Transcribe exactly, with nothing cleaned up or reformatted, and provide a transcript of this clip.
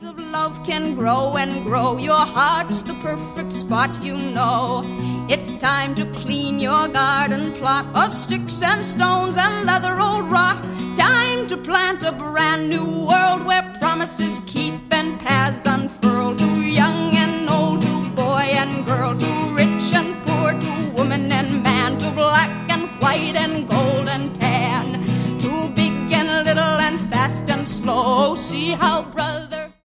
Seeds of love can grow and grow. Your heart's the perfect spot, you know. It's time to clean your garden plot of sticks and stones and leather old rot. Time to plant a brand new world where promises keep and paths unfurl. To young and old, to boy and girl, to rich and poor, to woman and man, to black and white and gold and tan, to big and little and fast and slow. See how brothers